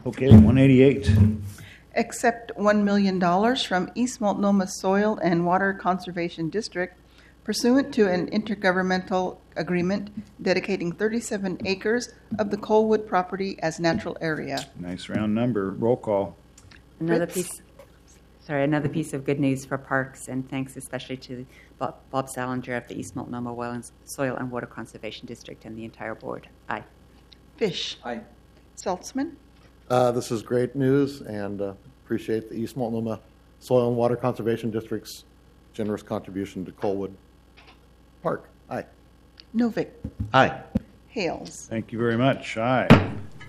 Okay, 188. Accept $1 million from East Multnomah Soil and Water Conservation District pursuant to an intergovernmental agreement dedicating 37 acres of the Colwood property as natural area. Nice round number. Roll call. Another Fritz? piece of good news for parks, and thanks especially to Bob Salinger of the East Multnomah Soil and Water Conservation District and the entire board. Aye. Fish. Aye. Saltzman. This is great news, and appreciate the East Multnomah Soil and Water Conservation District's generous contribution to Colwood Park. Aye. Novick. Aye. Hales. Thank you very much. Aye.